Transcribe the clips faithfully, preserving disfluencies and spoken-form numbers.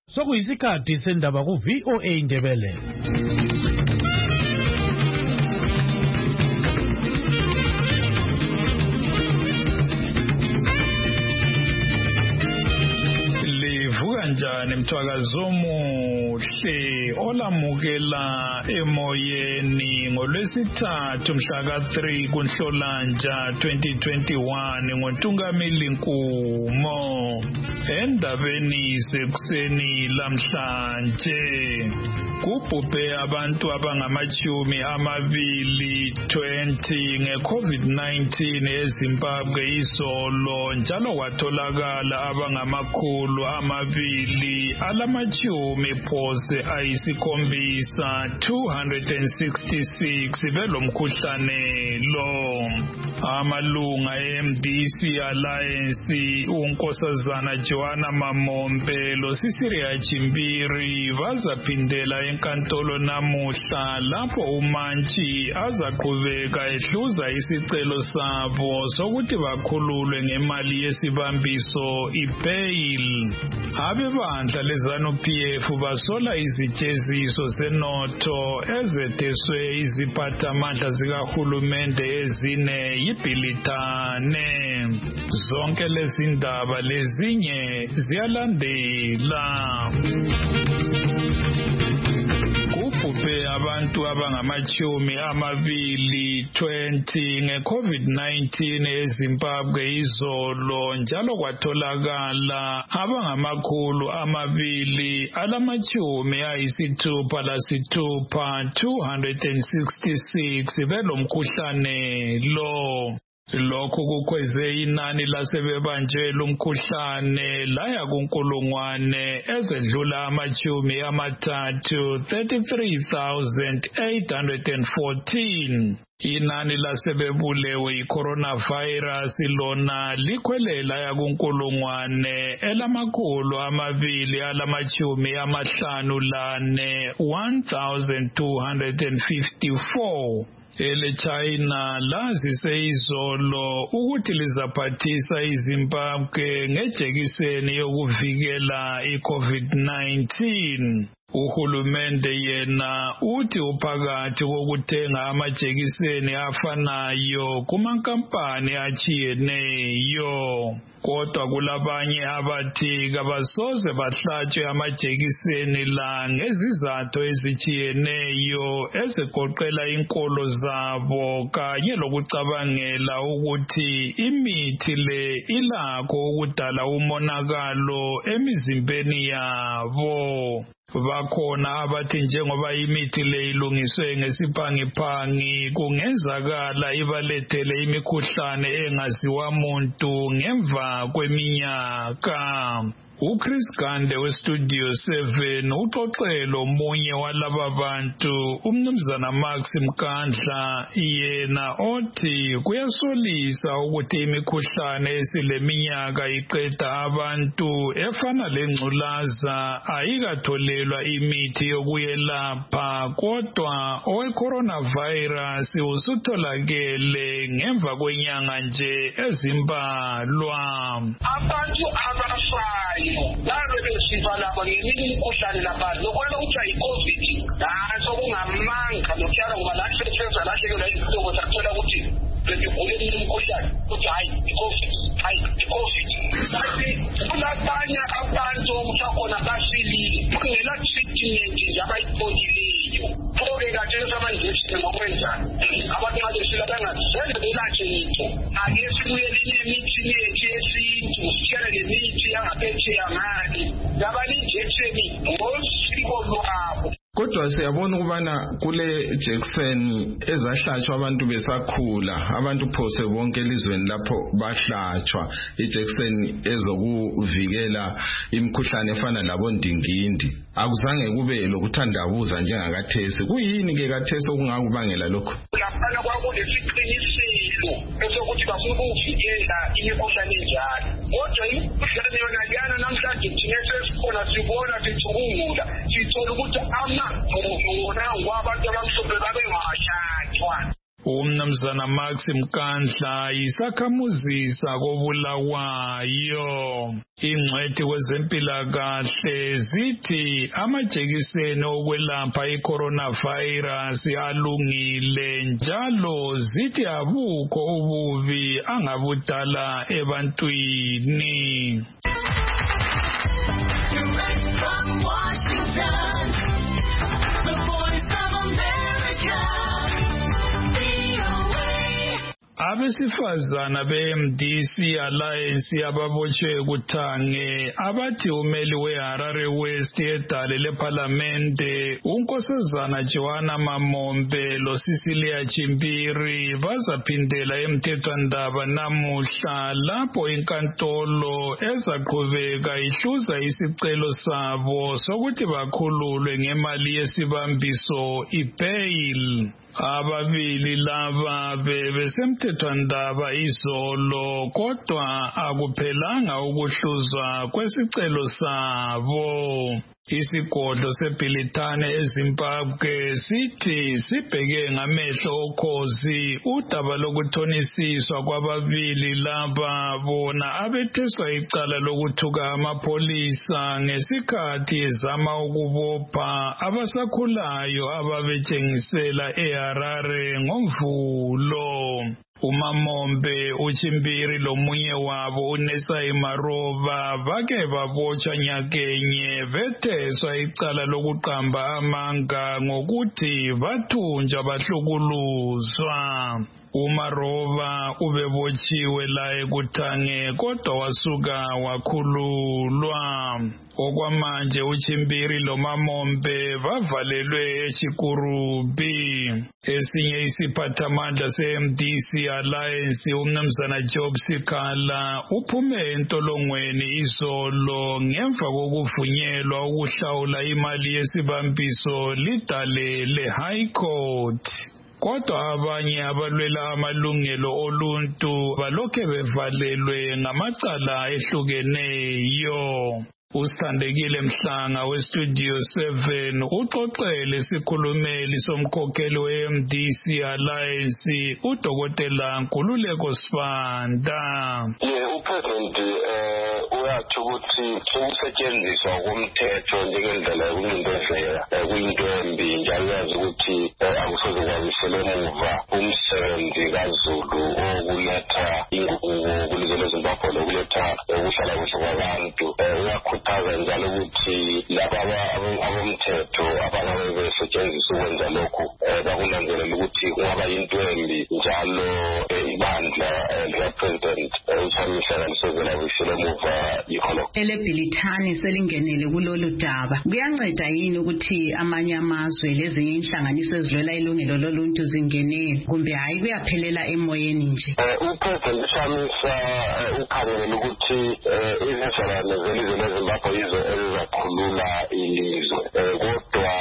Sokuyisikhathi sendaba ku V O A Ndebele. Livuka njani mthwakazo omuhle olamukela emoyeni ngolwesithathu mhla ka three kuNhlolanja twenty twenty-one ngoNtungamili Nkumo. Endabeni sekuseni lamhlanje kubhubhe abantu abangamachumi amabili twenty ngeCovid nineteen eZimbabwe izolo, njalo kwatholakala abangamakhulu amabili alamachumi phose ayisikhombisa two hundred sixty-six belomkhuhlane lo. Amalunga e-M D C Alliance uNkosazana Joanna Mamombe loSisiria Chimbiri bazaphindela enkantolo namuhla lapho uMantshi azaqhubeka ehluza isicelo sabo sokuthi bakhululwe ngemali yesibambiso i-bail. Abebandla leZANU-P F basola izijeziso zenotho ezetheswe iziphathamandla zikahulumende ezine yibhilithane. Zonke lezi ndaba lezinye ziyalandela. Kubhubhe abantu abangamachumi amabili twenty ngeCovid nineteen eZimbabwe izolo, njalo kwatholakala abangamakhulu amabili alamachumi ayisithupha lasithupha two hundred sixty-six belomkhuhlane lo. Lokhu kukhweze inani lasebebanjelwe umkhuhlane laya kunkulungwane ezedlula amachumi amathathu thirty-three thousand eight hundred fourteen. Inani lasebebulewe i-coronavirus lona likhwelela yakunkulungwane elamakhulu amabili alamachumi amahlanu lane one thousand two hundred fifty-four. Ele China lazise izolo ukuthi lizaphathisa iZimbabwe ngejekiseni yokuvikela i-COVID nineteen. Uhulumende yena uthi uphakathi kokuthenga amajekiseni afanayo kumankampani achiyeneyo. Kodwa kulabanye abathi kabasoze bahlatshwe amajekiseni la ngezizathu ezichiyeneyo ezigoqela inkolo zabo kanye lokucabangela ukuthi imithi le ilakho ukudala umonakalo emizimbeni yabo. Bakhona abathi njengoba imithi le ilungiswe ngesiphangiphangi kungenzakala ibalethele imikhuhlane engaziwa muntu ngemva kweminyaka. uChris Gande weStudio seven uxoxelo omunye walaba bantu, umnumzana Max Mkandla, yena othi kuyasolisa ukuthi imikhuhlane esileminyaka iqeda abantu efana lengculaza ayikatholelwa imithi yokuyelapha, kodwa owe-coronavirus usutholakele ngemva kwenyanga nje ezimbalwa. Abantu abafayo labe besifa labo ngeminye imikhuhlane lapha lokho kuthiwa yi-COVID naso kungamanga lokutyala ngoba lahle senza lahlekelwa izihlobo sakuthola ukuthi begule imikhuhlane ukuthi hayi i-COVID hayi i-COVID. Kanti kulabanye abantu mhlawumbe abafilile kungela treatment nje abayitholileyo phoke kathesi abanjesi ngokwenzana abantu nxa befila bangazele belathe ngitho ake sibuyele imithi yethu yesintu sitshele lemithi yangaphetsheya ngale labalinjeksheni ngosiko lwabo. Kodwa siyabona ukubana kule jekiseni ezahlatshwa abantu besakhula, abantu phose bonke elizweni lapho bahlatshwa ijekiseni ezokuvikela imikhuhlane efana labondingindi. Akuzange kube lokuthandabuza njengakathesi. Kuyini ke kathesi okungakubangela lokho? Laphana kwakulesiqiniselo esokuthi bafuna ukuvikela imikhuhlane enjalo. Kodwa imikhuhlane yona liyana namhlanje thina sesikhona sibona sicubungula sithola ukuthi ama wona ngwabantu abamhlophe babengahlatshwa. Umnumzana Max Mkandla isakhamuzi sakobulawayo. Ingcwethi kwezempilakahle zithi amajekiseni okwelapha i-coronavirus alungile njalo zithi abukho ububi angabudala ebantwini. From Washington, the Voice of America, V O A. Abesifazana be-M D C Alliance ababotshwe kuthange abathi umeli we-Harare West edale lephalamende unkosazana Joanna Mamombe loCecilia Chimpiri bazaphindela emthethwandaba namuhla lapho inkantolo ezaqhubeka ihluza isicelo sabo sokuthi bakhululwe ngemali yesibambiso i-bail. Ababili laba bebesemthethwandaba izolo kodwa akuphelanga ukuhluzwa kwesicelo sabo. Isigodlo seBilitane eZimbabwe sithi sibheke ngamehlo okhozi udaba lokuthonisiswa kwababili laba bona abetheswa icala lokuthuka amapholisa ngesikhathi ezama ukubopha abasakhulayo ababetshengisela eHarare ngoMvulo. uMamombe, uChimpiri lomunye wabo uNesai Maroba bake babotshwa nyakenye betheswa icala lokuqamba amanga ngokuthi bathunjwa bahlukuluzwa. uMaroba ubebotshiwe la ekuthange kodwa wasuka wakhululwa. Okwamanje uChimpiri loMamombe bavalelwe eChikurubi. Esinye isiphathamandla se-M D C Alliance umnumzana Job Sikhala uphume entolongweni izolo ngemva kokuvunyelwa ukuhlawula imali yesibambiso lidale le-High Court. Kodwa abanye abalwela amalungelo oluntu balokhe bevalelwe ngamacala ehlukeneyo. Usithandekile Mhlanga weStudio seven uxoxele isikhulumeli somkhokheli we-M D C Alliance uDokotela Nkululeko Sibanda. Yeah, uPresident uyathi ukuthi ukusetshenziswa komthetho njengendlela yokuncindezela kuyinto embi njalo yazi ukuthi akusoze kwabisele emuva umsebenzi kaZulu okuletha inguquko kulizwe leZimbabwe lokuletha ukuhlala kuhle kwabantu. Uyakhuthaza njalo ukuthi laba abomthetho abangabe besetshenziswa ukwenza lokhu bakunanzelela ukuthi kungaba yinto embi njalo ibandla likaPresident uChamisa kalisozela kwisele emuva yikho. Elebhilithani selingenele kulolu daba kuyanceda yini ukuthi amanye amazwe lezinye inhlanganiso ezilwela ilungelo loluntu zingenele kumbe hayi kuyaphelela emoyeni nje? uPresident uChamisa ukhangelela ukuthi izizalwane zelizwe leZimbabwe yizo ezizakhulula ilizwe kodwa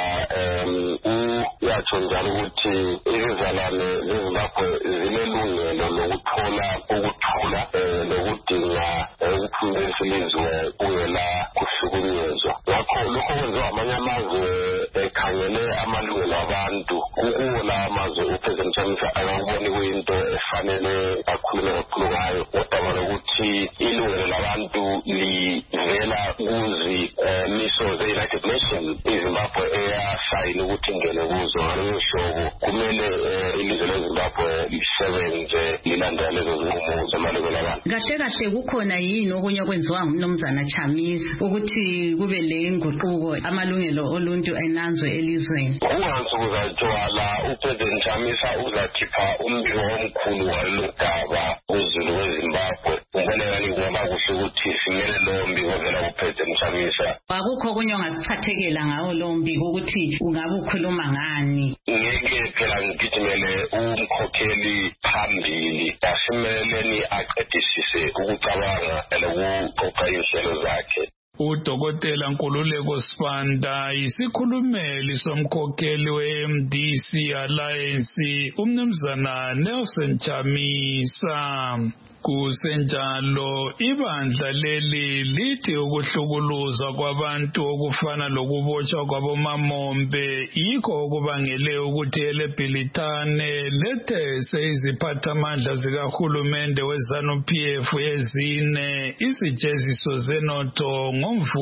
uyatsho njalo ukuthi izizalwane zeZimbabwe zinelungelo lokuthola ukuthula lokudinga ukuphumelelisa ilizwe kungela kuhlukunyezwa. Ngakho lokho kwenziwa amanye amazwe ekhangele amalungelo abantu kuwo la amazwe uPresident Chamisa akakuboni kuyinto efanele akhulume kakhulu ngayo kodwa lokuthi ilungelo labantu livela kuzi miso ze-United Nations iZimbabwe eyasayina ukuthi ingene kuzo. Ngaleyo hlobo kumele ilizwe leZimbabwe lisebenze lilandela lezo zinqumo zamalungelo abantu. Kahle kahle kukhona yini okunye okwenziwa ngumnumzana Chamisa ukuthi kube le nguquko amalungelo oluntu enanzwe elizweni? Kungansuku zatshwala uPresident Chamisa uzakhipha umbiko omkhulu walolu daba kuzulu weZimbabwe. Ubonakala ngoba kuhle ukuthi simele lo mbiko vela kuPresident Chamisa. Akukho okunye ongasiphathekela ngawo lo mbiko ukuthi ungabe ukhuluma ngani? Ngeke phela ngigijimele umkhokheli phambili asimeleni aqedisise ukucabanga lokuqoqa inhlelo zakhe. uDokotela Nkululeko Sibanda isikhulumeli somkhokheli we-M D C Alliance umnumzana Nelson Chamisa. Kusenjalo ibandla leli lithi ukuhlukuluzwa kwabantu okufana lokubotshwa kwabomamombe yikho okubangele ukuthi eleBhilitane lethese iziphathamandla zikahulumende weZANU-P F ezine izijeziso zenotho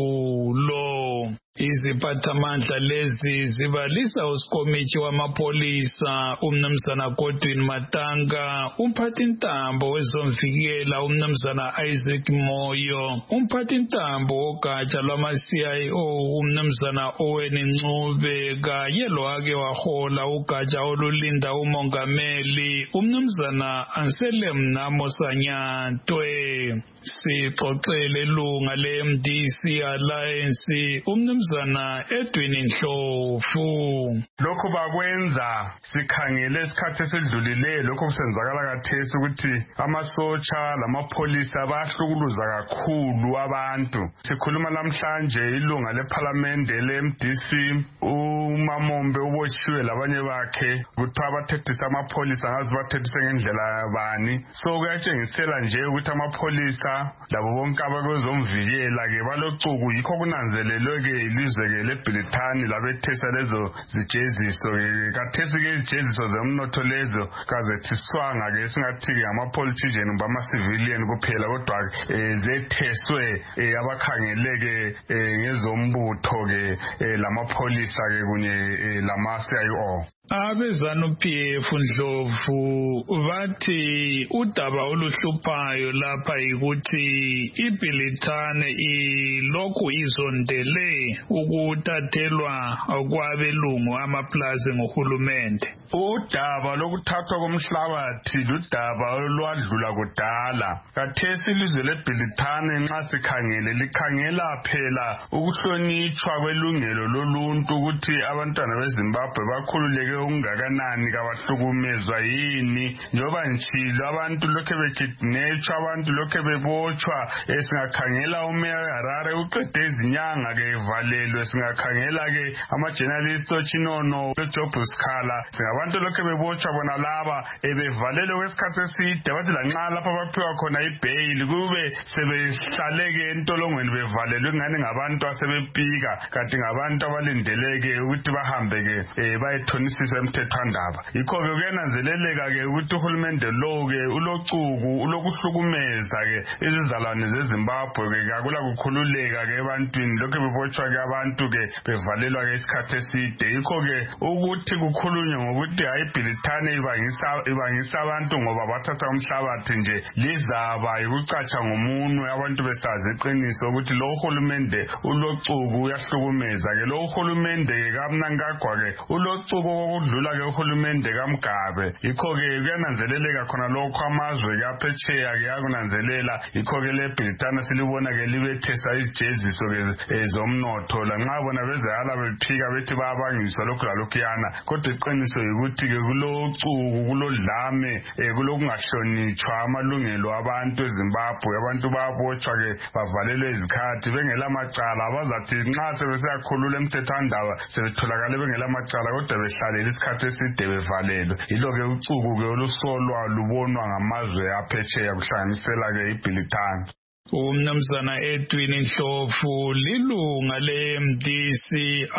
ngoMvulo. Iziphathamandla lezi zibalisa uSikomithi wamapolisa umnumzana Godwin Matanga, umphathintambo wezomvikela umnumzana Isaac Moyo, umphathintambo wogatsha lwama-C I O umnumzana Owen Ncube kanye lowake wahola ugatsha olulinda umongameli umnumzana Anselm Namo Sanyatwe. Sixoxele ilunga le-M D C Alliance umnumzana Edwin Ndlovu. Lokho bakwenza sikhangele isikhathi esidlulileyo lokho kusenzakala kathesi ukuthi amasotsha lamapholisa bayahlukuluza kakhulu abantu. Sikhuluma namhlanje ilunga leParliament le-M D C uMamombe ubotshiwe labanye bakhe kuthiwa bathethisa amapholisa ngazi bathethise ngendlela bani. So kuyatshengisela nje ukuthi amapholisa labo bonke abakwezomvikela ke balocuku yikho kunanzelelwe ke ilizwe ke leBhilitane labethesa lezo zijeziso ke kathesi ke izijeziso zemnotho lezo kazethiswanga ke singathi ke ama-politician kumbe ama-civilian kuphela kodwa zetheswe abakhangeleke ngezombutho ke lamapholisa ke kunye lama-C I O. AbeZANU-P F Ndlovu bathi udaba oluhluphayo lapha yikuthi iBhilitane ilokhu izondele ukuthathelwa kwabelungu amaplazi ngohulumende. Udaba lokuthathwa komhlabathi ludaba olwadlula kudala. Kathesi ilizwe leBhilitane nxa sikhangele likhangela phela ukuhlonitshwa kwelungelo loluntu ukuthi abantwana beZimbabwe bakhululeke ungakanani kabahlukumezwa yini njoba nchilo abantu lokhe bekidnetshwa abantu lokhe bebotshwa. Singakhangela umeya weHarare uqede izinyanga ke evalelwe. Singakhangela ke ama-journalists ochinono uJob Sikhala abantu lokhe bebotshwa bona laba ebevalelwe kwesikhathi eside bathi lanxa lapha baphiwa khona ibhayili kube sebehlaleke entolongweni bevalelwe ngani ngabantu asebepika kanti ngabantu abalindeleke ukuthi bahambe ke bayethonisiswa emthethwandaba. Yikho ke kuyananzeleleka ke ukuthi uhulumende lo ke ulocuku ulokuhlukumeza ke izizalwane zeZimbabwe ke akula kukhululeka ke ebantwini lokhe bebotshwa ke abantu ke bevalelwa ke isikhathi eside. Yikho ke ukuthi kukhulunywe ngokuthi hayi iBhilitane ibangisa ibangisa abantu ngoba bathatha umhlabathi nje lizaba ukucatsha ngomunwe abantu besazi iqiniso ukuthi lo uhulumende ulocuku uyahlukumeza ke lo uhulumende ke kaMnangagwa ke ulocuku okudlula ke uhulumende kaMgabe. Yikho ke kuyananzeleleka khona lokho amazwe ke aphetsheya ke akunanzelela. Yikho ke leBhilitane silibona ke libethesa izijeziso ke zomnotho lanxa bona bezehala bephika bethi bayabangiswa lokho lalokhuyana kodwa iqiniso ukuthi ke kulocuku kulodlame kulokungahlonitshwa amalungelo abantu eZimbabwe. Abantu bayabotshwa ke bavalelwe izikhathi bengela macala abazathi nxa sebesiyakhulula emthethwandaba sebetholakale bengela macala kodwa behlalela isikhathi eside bevalelwe. Yilo ke ucuku ke olusolwa lubonwa ngamazwe aphetsheya kuhlanganisela ke iBhilitane. Umnumzana Edwin Ndlovu lilunga le-M D C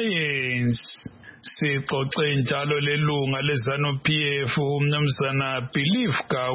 Alliance. Sixoxe njalo lelunga leZANU-P F umnumzana Belief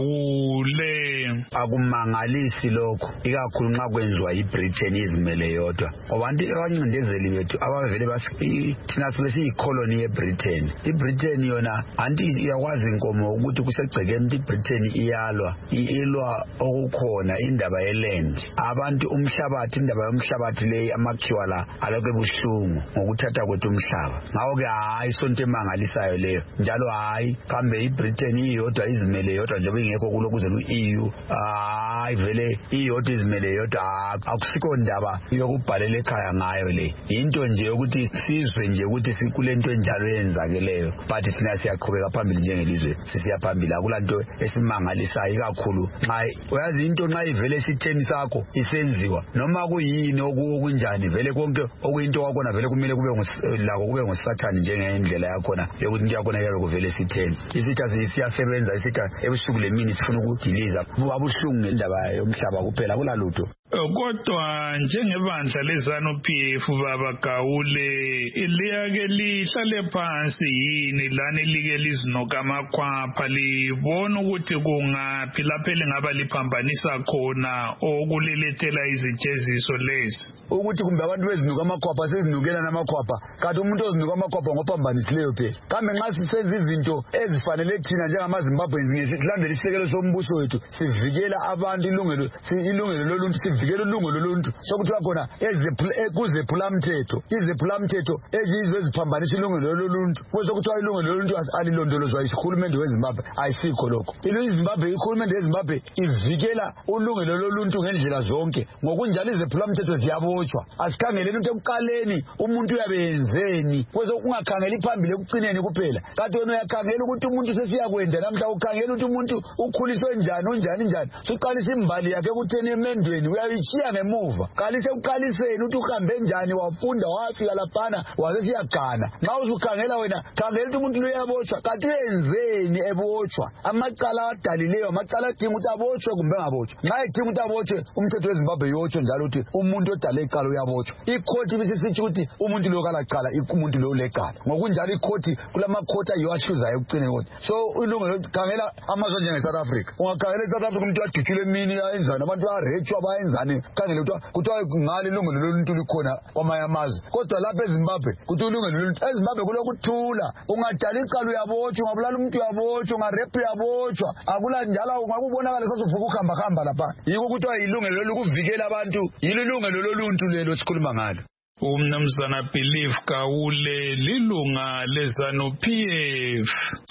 Gawule. Akumangalisi lokho ikakhulu nxa kwenziwa iBritain izimele yodwa abantu abancindezeli bethu abavele basi thina sesiyikoloni yeBritain. iBritain yona anti iyakwazi inkomo ukuthi kusegcekeni iBritain iyalwa ilwa okukhona indaba yeland abantu umhlabathi indaba yomhlabathi leyi amakhiwa la alokho ebuhlungu ngokuthatha kwethu umhlaba. Ngawo ke hayi sonto emangalisayo leyo njalo hayi kambe iBritain iyodwa izimele yodwa nje bengekho kulokuze u-E U hayi vele iyodwa izimele yodwa akusikho ndaba yokubhalela ekhaya ngayo le into nje ukuthi sizwe nje ukuthi sikulento enjalo yenzakeleyo but thina siyaqhubeka phambili njengelizwe sisiya phambili akulanto esimangalisayo ikakhulu nxa uyazi into nxa ivele sitheni sakho isenziwa noma kuyini okunjani vele konke okuyinto kwakhona vele kumele kube ngulako kube ngusathani njengendlela yakhona yokuthi into yakhona yabe kuvele sitheni isitha siyasebenza isitha ebusuku lemini sifuna ukudiliza abuhlungu ngendaba yomhlaba kuphela kulalutho. Kodwa njengebandla leZANU-P F baba Gawule liyake lihlale phansi yini lani like lizinoka amakhwapha libona ukuthi kungaphi lapho elingaba liphambanisa khona okulilethela izijeziso lezi ukuthi kumbe abantu bezinuka amakhwapha sezinukela namakhwapha kanti umuntu ozinuka amakhwapha ngophambanisileyo phela kambe nxa sisenza izinto ezifanele thina njengamaZimbabweans ngesilandela isisekelo sombuso wethu sivikela abantu ilungelo ilungelo loluntu sivikela ulungelo loluntu sokuthiwa khona kuzephulamthetho izephulamthetho ezizwe eziphambanisa ilungelo loluntu kwesokuthiwa ilungelo loluntu alilondolozwa yihulumende weZimbabwe ayisikho lokho iZimbabwe ihulumende yeZimbabwe ivikela ulungelo loluntu ngendlela zonke ngokunjalo izephulamthetho ziyabo asikhangeleni ukuthi ekuqaleni umuntu uyabenzeni kwezokungakhangeli phambili ekucineni kuphela kanti wena uyakhangela ukuthi umuntu sesiyakwenza namhla ukhangela ukuthi umuntu ukhuliswe njani unjani njani suqalisa imbali yakhe ekutheni emendweni uyayishiya ngemuva qalise ukuqaliseni ukuthi uhambe njani wafunda wafika laphana wasesiyagana nxa usukhangela wena khangela ukuthi umuntu lo uyabotshwa kanti uyenzeni ebotshwa amacala adalileyo amacala adinga ukuthi abotshwe kumbe engabotshwa nxa edinga ukuthi abotshwe umthetho weZimbabwe yotsho njalo ukuthi umuntu odale iqala uyabotshwa ikhoti bisisithi ukuthi umuntu lo kalaqala umuntu lo uleqala ngokunjalo ikhoti kulamakhoti ayiwahluzayo ekucineni kodwa so ilungelo khangela amazwe njengeSouth Africa ungakhangela eSouth Africa umuntu adutshule emini ayenzana abantu bayarechwa bayenzane khangela kuthiwa ngale ilungelo loluntu likhona kwamanye amazwe kodwa lapha eZimbabwe kuthi ilungelo loluntu eZimbabwe kulokuthula ungadala iqala uyabotshwa ungabulala umuntu uyabotshwa ungarepha uyabotshwa akula njalo ungakubonakala sasuvuka ukuhamba hamba lapha yiko kuthiwa ilungelo lokuvikela abantu yilo ilungelo loluntu lelo sikhuluma ngalo. Umnumzana Believe Gawule lilunga leZANU-P F.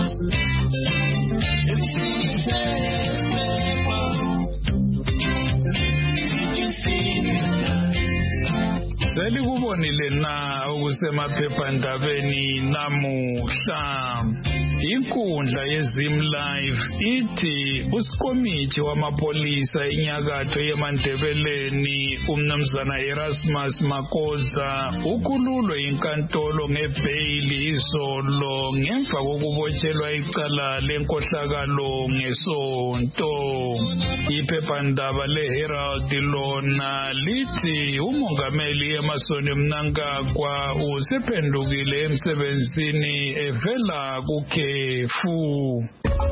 Selikubonile na okusemaphephandabeni namuhla inkundla yeZim Live ithi uSikomiti wamapolisa enyakatho yeMandebeleni umnumzana Erasmus Makoza ukhululwe inkantolo ngebhayili izolo ngemva kokubotshelwa icala lenkohlakalo ngesonto. Iphephandaba leHerald lona lithi umongameli Emerson Mnangagwa usephendukile emsebenzini evela kukhe Fu.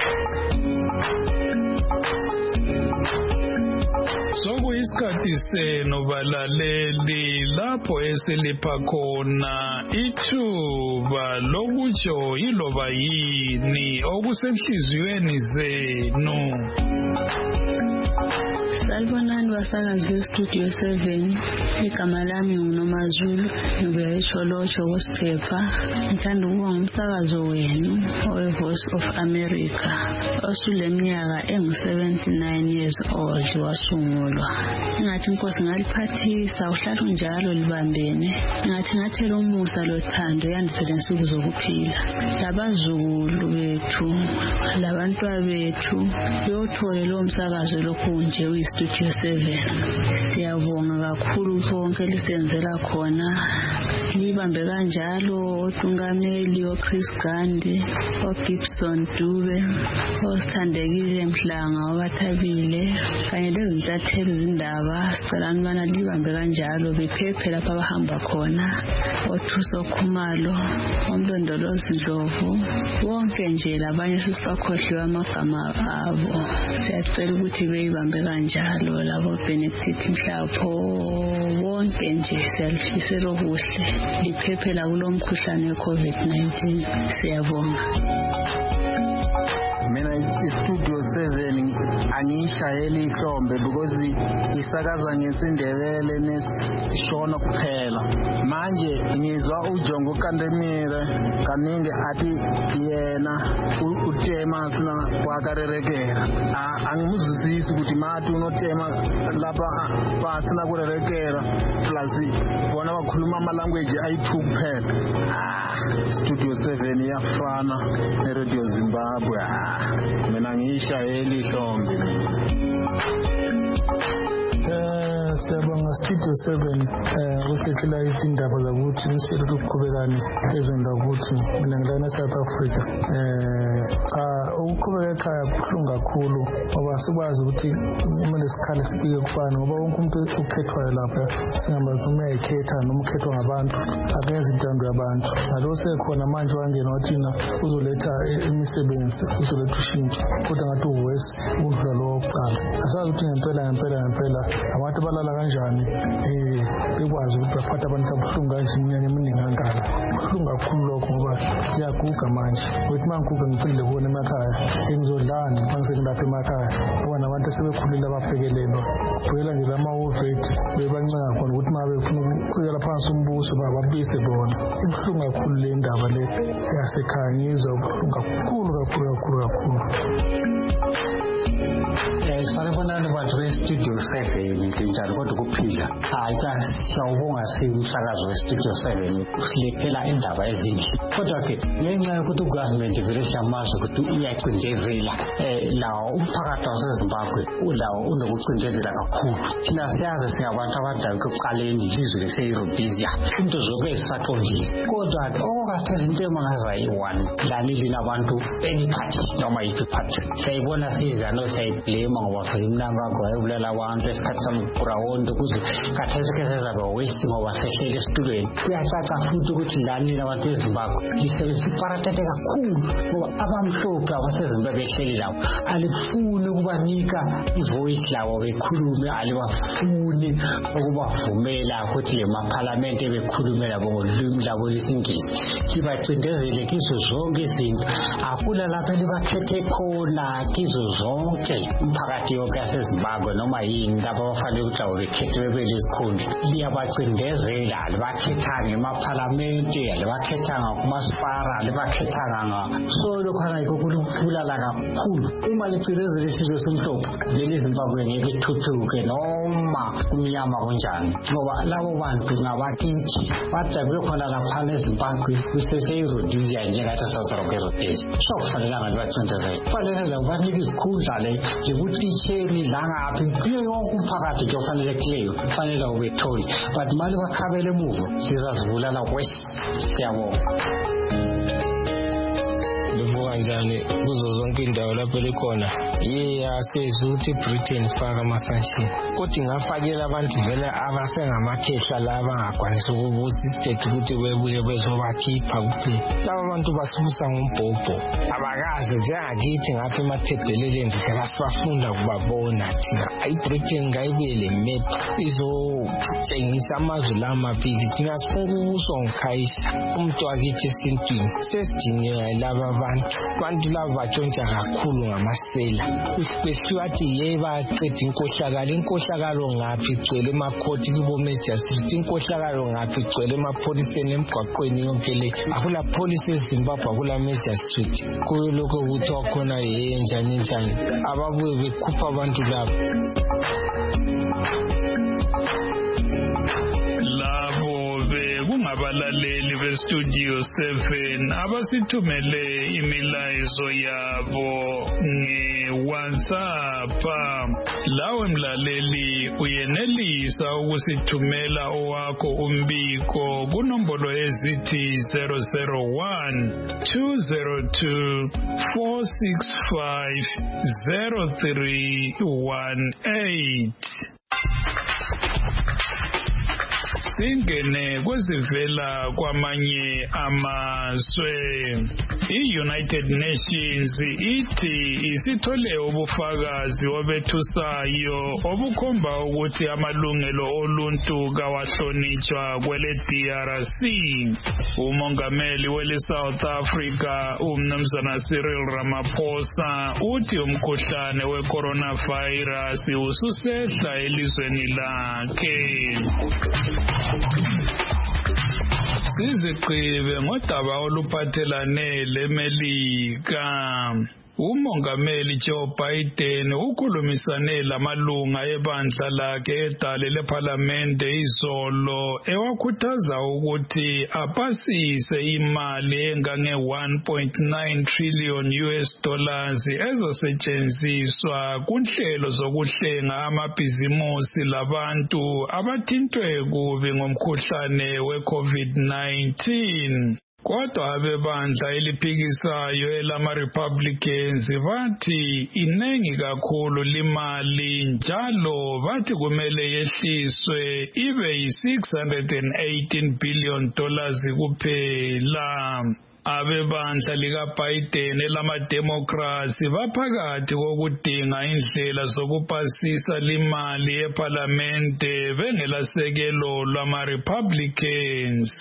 Sokuyisikhathi senu balaleli lapho esilipha khona ithuba lokutsho yiloba yini okusenhliziyweni zenu. Salibonani basakazi bestudio seven igama lami nguNomazulu ngibuya eCholotsho Westphepha ngithanda ukuba ngumsakazo wenu we-Voice of America osuleminyaka engu-seventy-nine years old wasungulwa ngathi inkosi ngaliphathisa uhlala njalo libambene ngathi ngathela umusa lothando yandisele insuku zokuphila labazukulu bethu labantwana bethu yothole lo msakazo lokhu nje uyistudio seven siyabonga kakhulu konke lisenzela khona libambe kanjalo oTungameli oChris Gandhi oGibson Dube osithandekile Mhlanga obathabile kanye lezintatheli izindaba sicela ubana libambe kanjalo bephephe lapha abahamba khona oThuso Khumalo omlondolozi Ndlovu wonke nje labanye sisakhohliwe amagama abo siyacela ukuthi beyibambe kanjalo labo Benedict Mhlapho wonke nje siyalifisela okuhle liphephela kulomkhuhlane weCovid nineteen siyabonga. Mina istudio seven angishayeli ihlombe because isakaza ngesindebele nesishona kuphela manje ngizwa uJongo Kandemire kaningi athi yena utema sina kwakarerekera angimuzwisisi ukuthi mati unotema lapha basina kurerekera plus bona bakhuluma ama language ayi-two kuphela. Studio seven yafana neRadio Zimbabwe mina ngishayeli ihlombe. siyabonga Studio seven eh usetshela izindaba zakuthi nisitshela ukuthi ukuqhubekani ezweni lakuthi nangilana South Africa. Eh cha ukuqhubeka ekhaya kuhlungu kakhulu ngoba sikwazi ukuthi kumele sikhale sifike kufana ngoba wonke umuntu ukhethwayo lapha singambazi noma uyayikhetha noma ukhethwa ngabantu akenza intando yabantu. Nalo sekhona manje wangena wathina uzoletha imisebenzi uzoletha ushintsho kodwa ngathi uwest udlula lo wokuqala. Asazi ukuthi ngempela ngempela ngempela abantu balala kanjani eh bekwazi ukuthi baphatha abantu abuhlungu kanje iminyaka eminingi kankani. Kuhlungu kakhulu lokho ngoba siyaguga manje ukuthi mangiguga ngifile khona emakhaya engizodlani mangiselapha emakhaya ngoba nabantu sebekhulile ababhekelelwa kuphela nje lama-ovet bebancane khona ukuthi uma befuna ukuqhubekela phansi umbuso bababise bona. Ibuhlungu kakhulu le ndaba le yasekhaya ngizwa ubuhlungu kakhulu kakhulu kakhulu kakhulu. Eh sanibonani bantu be-Studio seven njalo kodwa kuphila hayi ka siyawubonga simsakazo we-Studio seven usilethela indaba ezinhle kodwa ke ngenxa yokuthi ugovernment vele siyamazi ukuthi uyacindezela eh lawo umphakathi waseZimbabwe ulawo unokucindezela kakhulu. Thina siyazi singabantu abadala ekuqaleni ilizwe lase-Rhodesia into zobe esaqondile kodwa okukhathele into emangaza yi-one lani lina abantu any party noma yiphi party siyayibona sizano siyayiblame ngoba phela imnangagwa ayibulala abantu esikhathi samgrawundi ukuze kathesi ke sezabe wesi ngoba sehlele esitulweni. Kuyacaca futhi ukuthi lani labantu beZimbabwe lisebesiparatete kakhulu ngoba abamhlophe abaseZimbabwe behleli lawo alifuni ukubanika ivoice lawo bekhulume alibafuni ukubavumela ukuthi le maphalamende bekhulumela ngolimi labo lwesingisi libacindezele kizo zonke izinto akula lapha libakhethe khona kizo zonke umphakathi yonke yaseZimbabwe noma yini lapho bafanele ukuthi awu bekhethe bebelizikhundla liyabacindezela libakhetha ngemaphalamende libakhetha kumasipara libakhetha nga so lokhana yikho kulala kakhulu uma licindezele isizwe somhlophe leli Zimbabwe ngeke ithuthuke noma kumnyama kunjani ngoba labo bantu ngabakithi badabe khona lapha eZimbabwe kusese-Rhodesia njengathi South Rhodesia so kufanelanga libacindezele kufanele labo banike izikhundla le njengutitsheni la ngaphi kuyo yonke umphakathi nje ofanelekileyo kufanele ubetholi but mali bakhabele emuva sizazibulala kwesi. Siyabonga. Livuka njani kuzo zonke indawo lapho likhona yeyasezwe ukuthi Britain faka ama-sanction kodwa ingafakela abantu vele abasengamakhehla la abangakwanisi ukubusa isithethe ukuthi bebuye bezobakhipha kuphela. Laba bantu basibusa ngombhobho abakazi njengakithi ngapha emathebheleleni vele sibafunda kubabona thina iBritain ngayibuye le map izotshengisa amazwe la amabili thina sifuna ukubuswa nguKhayisa umuntu wakithi esintwini sesidingeka laba abantu abantu laba batshontsha kakhulu ngamasela especially athi yeba qeda inkohlakalo inkohlakalo ngaphi igcwele emakhoti kubo magistrate inkohlakalo ngaphi igcwele emapholiseni emgwaqweni yonke le akula police eZimbabwe akula magistrate kuyo lokho ukuthi wakhona yeye njani njani ababuye bekhupha abantu labo kungabalaleli beStudio seven abasithumele imilayezo yabo nge-WhatsApp. Lawe mlaleli uyenelisa ukusithumela owakho umbiko kunombolo ezithi zero zero one two zero two four six five zero three one eight. Singene kwezivela kwamanye amazwe. I-United Nations ithi isithole ubufakazi obethusayo obukhomba ukuthi amalungelo oluntu kawahlonitshwa kwele D R C. Umongameli wele South Africa umnumzana Cyril Ramaphosa uthi umkhuhlane we-coronavirus ususehla elizweni lakhe. Siziqibe ngodaba oluphathelane leMelika. umongameli Joe Biden ukhulumisane lamalunga ebandla lakhe edale lephalamende izolo ewakhuthaza ukuthi apasise imali engange one point nine trillion U S dollars ezosetshenziswa kunhlelo zokuhlenga amabhizimusi labantu abathintwe kubi ngomkhuhlane we-COVID nineteen. Kodwa abebandla eliphikisayo elama-Republicans bathi inengi kakhulu limali njalo bathi kumele yehliswe ibe yi-six hundred eighteen billion dollars kuphela. Abebandla lika-Biden elama-Democrats baphakathi kokudinga indlela zokupasisa limali ephalamende bengelasekelo lwama-Republicans.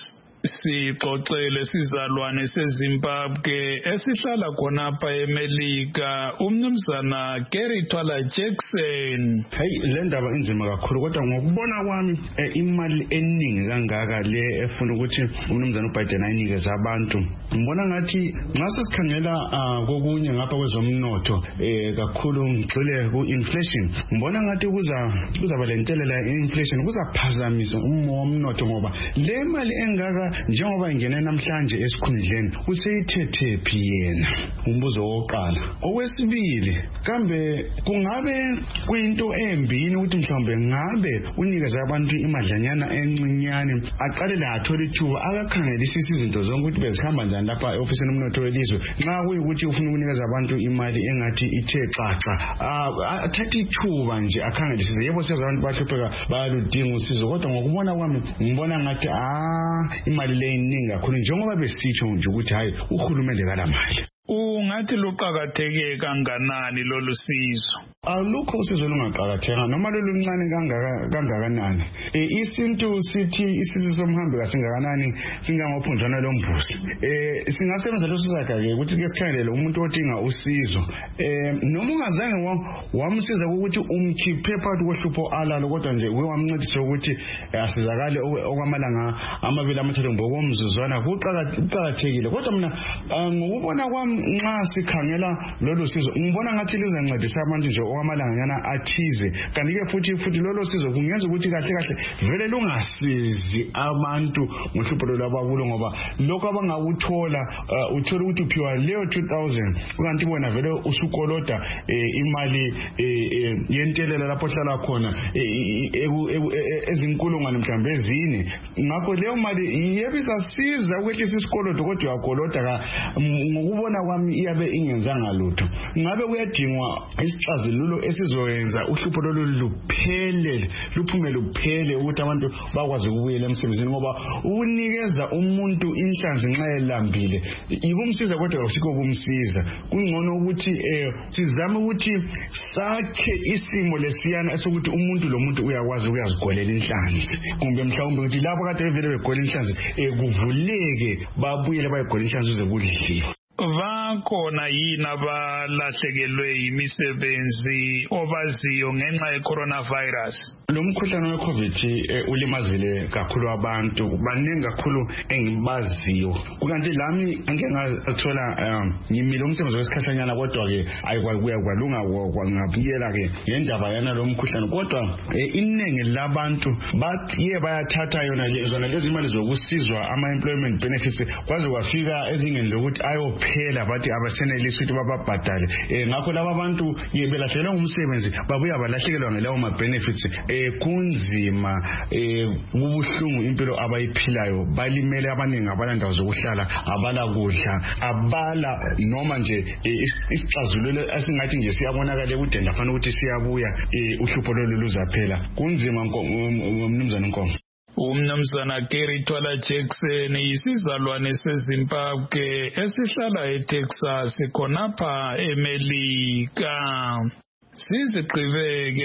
Sixoxele sizalwane seZimbabwe esihlala khonapha eMelika umnumzana Gary Twala Jackson. Hey, le ndaba inzima kakhulu kodwa ngokubona kwami imali eningi kangaka le efuna ukuthi umnumzana uBiden ayinikeze abantu. Ngibona ngathi nxa sesikhangela kokunye ngapha kwezomnotho eh kakhulu ngixile ku-inflation. Ngibona ngathi kuza kuzaba lentelela inflation kuzaphazamisa umo womnotho ngoba le mali engaka njengoba ingene namhlanje esikhundleni useyithethephi yena. Umbuzo wokuqala. Okwesibili, kambe kungabe kuyinto embini ukuthi mhlawumbe ngabe unikeza abantu imadlanyana encinyane aqale la athola ithuba akakhangelisisa izinto zonke ukuthi bezihamba njani lapha eofisini yomnotho welizwe nxa kuyikuthi ufuna ukunikeza abantu imali engathi ithe xaxa athathe ithuba nje akhangelisise. Yebo siyazi abantu bahlupheka bayaludinga usizo kodwa ngokubona kwami ngibona ngathi ah imali le iningi kakhulu njengoba besitsho nje ukuthi hayi uhulumende kalamali. Ungathi luqakatheke kanganani lolu sizo? Alukho usizo lungaqakatheka noma loluncane kangaka kangakanani. Eh isintu sithi isizo somhambi kasingakanani singangophundwana lombusi. Eh singasebenza losizaka ke ukuthi ke sikhangelele umuntu odinga usizo. Eh noma ungazange wamsiza ukuthi umkhiphe phakathi kohlupho alalo kodwa nje uwe wamncedisa ukuthi asizakale okwamalanga amabili amathathu ngokomzuzwana kuqakathekile. Kodwa mina ngokubona kwami nxa sikhangela lolu sizo ngibona ngathi lizancedisa abantu nje okwamalanganyana athize. Kanti ke futhi futhi lolu sizo kungenza ukuthi kahle kahle vele lungasizi abantu ngohlupho lwabakulo ngoba lokho abangakuthola uthola ukuthi uphiwa leyo two thousand kanti bona vele usukoloda imali yentelela lapho hlala khona ezinkulungwane mhlambe ezine. Ngakho leyo mali yebisasiza ukwehlisa isikolodo kodwa yakoloda ngokubona kwami iyabe ingenzanga lutho. Ngabe kuyadingwa isixazululo esizoyenza uhlupho lolu luphele luphume luphele ukuthi abantu bakwazi ukubuyela emsebenzini ngoba ukunikeza umuntu inhlanzi nxa elambile ikumsiza kodwa asikho kumsiza. Kungcono ukuthi eh sizame ukuthi sakhe isimo lesiyana esokuthi umuntu lo muntu uyakwazi ukuyazigolela inhlanzi kumbe mhlawumbe ukuthi lapho kade vele begolela inhlanzi ekuvuleke babuyele bayigolela inhlanzi uze kudliwe. Bakhona yini abalahlekelwe imisebenzi obaziyo ngenxa ye-coronavirus? Lo mkhuhlane we-COVID ulimazile kakhulu abantu baningi kakhulu engibaziyo. Kukanti lami angeke ngazithola ngimile umsebenzi wesikhahlanyana kodwa-ke ayikwakuya kwalunga kwangabuyela-ke ngendaba yana lo mkhuhlane. Kodwa iningi labantu baye bayathatha yona zona lezi imali zokusizwa ama-employment benefits kwaze kwafika ezingeni lokuthi ayophela bathi abasenelisi ukuthi bababhadale. Ngakho laba bantu belahlekelwa ngumsebenzi babuya balahlekelwa ngelawo ma-benefits. Kunzima kubuhlungu impilo abayiphilayo balimele abaningi abalandawo zokuhlala abala kudla abala noma nje isixazululo esingathi nje siyabonakala ekudeni lafana ukuthi siyabuya uhlupho lolu luzaphela. Kunzima mnumzana Nkomo. Umnumzana Gary Twala Jackson isizalwane seZimbabwe esihlala eTexas khonapha eMelika. Siziqhubeke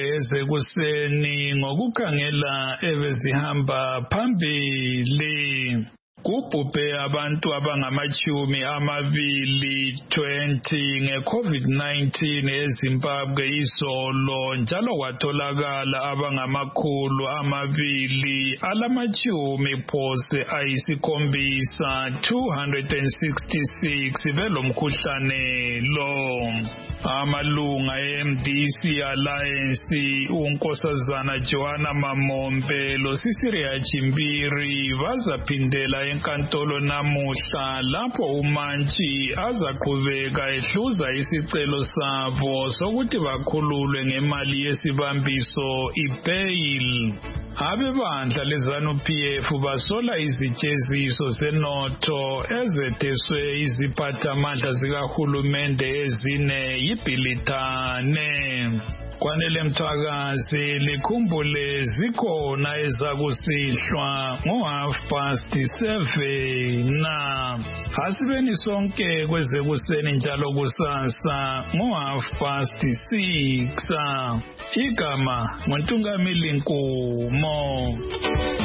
ezekuseni ngokukhangela ebezihamba phambili. kubhubhe abantu abangamachumi amabili twenty nge-COVID nineteen eZimbabwe izolo njalo kwatholakala abangamakhulu amabili alamachumi phose ayisikhombisa two hundred sixty-six belomkhuhlane lo. Amalunga e-M D C Alliance unkosazana Joanna Mamombe loSisiria Chimbiri bazaphindela enkantolo namuhla lapho uMantshi azaqhubeka ehluza isicelo sabo sokuthi bakhululwe ngemali yesibambiso i-bail. Abebandla leZANU P F basola izijeziso zenotho ezetheswe iziphathamandla zikahulumende ezine yibhilithane. Kwanele Mthwakazi likhumbule zikhona ezakusihlwa ngo half past seven na asibeni sonke kwezekuseni njalo kusasa ngo half past six. Igama nguNtungamili Nkumo.